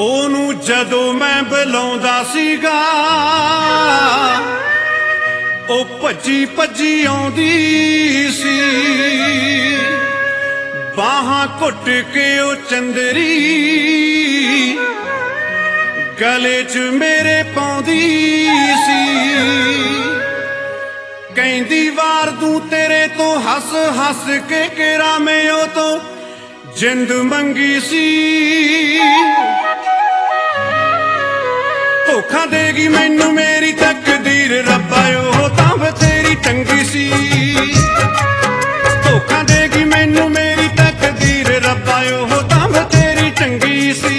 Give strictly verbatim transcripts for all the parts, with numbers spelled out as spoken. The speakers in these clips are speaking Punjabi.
ਉਹਨੂੰ ਜਦੋਂ ਮੈਂ ਬੁਲਾਉਂਦਾ ਸੀਗਾ ਉਹ ਭੱਜੀ ਭੱਜੀ ਆਉਂਦੀ ਸੀ, ਬਾਹਾਂ ਘੁੱਟ ਕੇ ਉਹ ਚੰਦਰੀ ਗਲੇ 'ਚ ਮੇਰੇ ਪਾਉਂਦੀ ਸੀ। ਕਹਿੰਦੀ ਵਾਰ ਦੂੰ ਤੇਰੇ ਤੋਂ ਹੱਸ ਹੱਸ ਕੇ ਕਿਹੜਾ ਮੈਂ ਉਹ ਤੋਂ ਜਿੰਦ ਮੰਗੀ ਸੀ। ਧੋਖਾ ਦੇਗੀ ਮੈਨੂੰ ਮੇਰੀ ਤਕਦੀਰ ਰੱਬਾ ਉਹ ਤਾਂ ਬਥੇਰੀ ਚੰਗੀ ਸੀ। ਧੋਖਾ ਦੇਗੀ ਮੈਨੂੰ ਮੇਰੀ ਤਕਦੀਰ ਰੱਬਾ ਉਹ ਤਾਂ ਬਥੇਰੀ ਚੰਗੀ ਸੀ।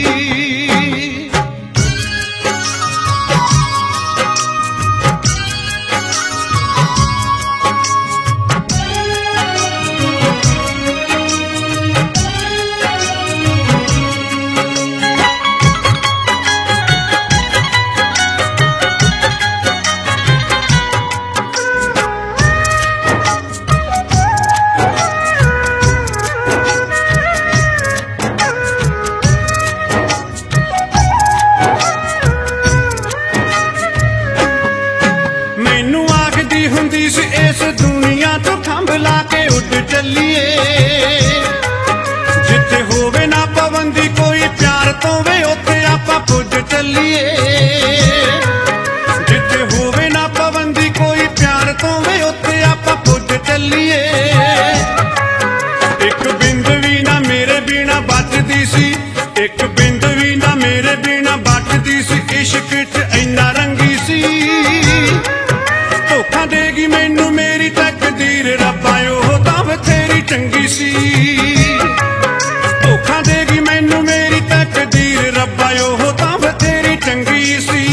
ਹੁੰਦੀ ਸੀ ਇਸ ਦੁਨੀਆ ਤੋਂ ਖੰਭ ਲਾ ਕੇ ਉੱਡ ਚੱਲੀਏ, ਜਿੱਥੇ ਹੋਵੇ ਨਾ ਪਾਬੰਦੀ ਕੋਈ ਪਿਆਰ ਤੋਂ ਵੇ ਉੱਥੇ ਆਪਾਂ ਪੁੱਜ ਚੱਲੀਏ। ਜਿੱਥੇ ਹੋਵੇ ਨਾ ਪਾਬੰਦੀ ਕੋਈ ਪਿਆਰ ਤੋਂ ਵੇ ਉੱਥੇ ਆਪਾਂ ਪੁੱਜ ਚੱਲੀਏ। ਇੱਕ ਬਿੰਦ ਵੀ ਨਾ ਮੇਰੇ ਬਿਨਾ ਬਚਦੀ ਸੀ, ਇੱਕ ਬਿੰਦ ਵੀ ਨਾ ਮੇਰੇ ਬਿਨਾ ਬਚਦੀ ਸੀ। ਇਸ਼ਕ 'ਚ ਇੰਨਾ ਰੰਗੀ ਸੀ। ਧੋਖਾ ਦੇਗੀ ਮੈਨੂੰ ਮੇਰੀ ਤਕਦੀਰ ਰੱਬਾ ਉਹ ਤਾਂ ਬਥੇਰੀ ਚੰਗੀ ਸੀ। ਧੋਖਾ ਦੇਗੀ ਮੈਨੂੰ ਮੇਰੀ ਤਕਦੀਰ ਰੱਬਾ ਉਹ ਤਾਂ ਬਥੇਰੀ ਚੰਗੀ ਸੀ।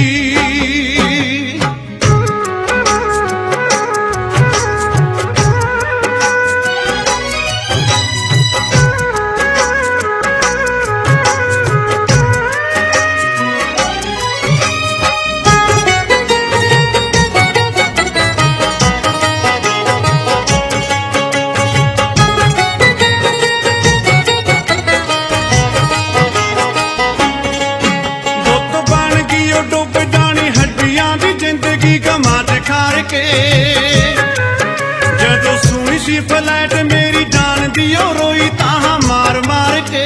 ਡੁੱਬ ਜਾਣੀ ਹੱਡੀਆਂ ਦੀ ਜ਼ਿੰਦਗੀ ਗਮਾਂ 'ਚ ਖਾਰ ਕੇ। ਜਦੋਂ ਸੁਣੀ ਸੀ ਫਲੈਟ ਮੇਰੀ ਜਾਨ ਦੀ ਉਹ ਰੋਈ ਤਾਹਾਂ ਮਾਰ ਮਾਰ ਕੇ।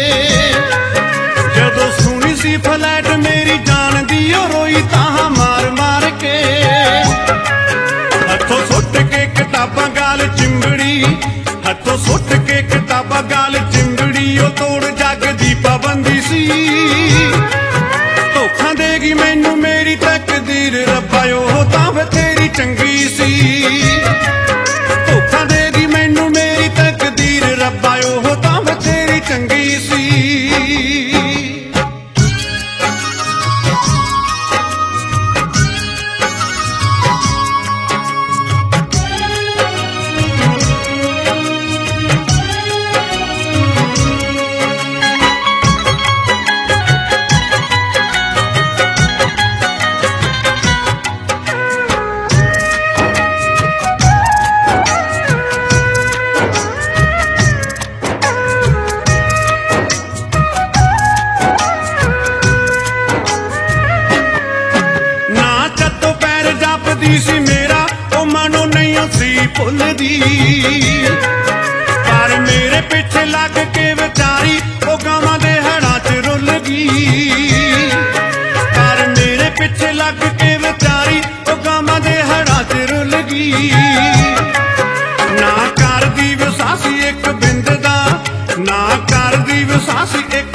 ਜਦੋਂ ਸੁਣੀ ਸੀ ਫਲੈਟ ਮੇਰੀ ਜਾਨ ਦੀ ਉਹ ਰੋਈ ਤਾਹਾਂ ਮਾਰ ਮਾਰ ਕੇ। ਹੱਥੋਂ ਸੁੱਟ ਕੇ ਕਿਤਾਬਾਂ ਗਾਲ ਚਿੰਬੜੀ, ਹੱਥੋਂ ਸੁੱਟ ਕੇ ਕਿਤਾਬਾਂ ਗਾਲ ਚਿੰਬੜੀ। ਉਹ ਤੋੜ ਜੱਗ ਦੀ ਪਾਬੰਦੀ ਸੀ। ਧੋਖਾ ਦੇਗੀ ਮੈਨੂੰ ਮੇਰੀ ਤਕਦੀਰ ਰੱਬਾ ਉਹ ਤਾਂ ਬਥੇਰੀ ਚੰਗੀ ਸੀ। ਧੋਖਾ ਦੇਗੀ ਮੈਨੂੰ ਮੇਰੀ ਤਕਦੀਰ ਰੱਬਾ ਉਹ ਤਾਂ ਬਥੇਰੀ ਚੰਗੀ ਸੀ। ਸੀ ਮੇਰਾ ਉਹ ਮਨੋਂ ਨਹੀਂ ਸੀ ਭੁੱਲਦੀ, ਪਰ ਮੇਰੇ ਪਿੱਛੇ ਲੱਗ ਕੇ ਵਿਚਾਰੀ ਉਹ ਗਾਵਾਂ ਦੇ ਹੜਾਂ 'ਚ ਰੁੱਲ ਗਈ। ਪਰ ਮੇਰੇ ਪਿੱਛੇ ਲੱਗ ਕੇ ਵਿਚਾਰੀ ਉਹ ਗਾਵਾਂ ਦੇ ਹੜਾਂ 'ਚ ਰੁੱਲ ਗਈ। ਨਾ ਕਰਦੀ ਵਿਸਾਸੀ ਇੱਕ ਬਿੰਦ ਦਾ, ਨਾ ਕਰਦੀ ਵਿਸਾਸੀ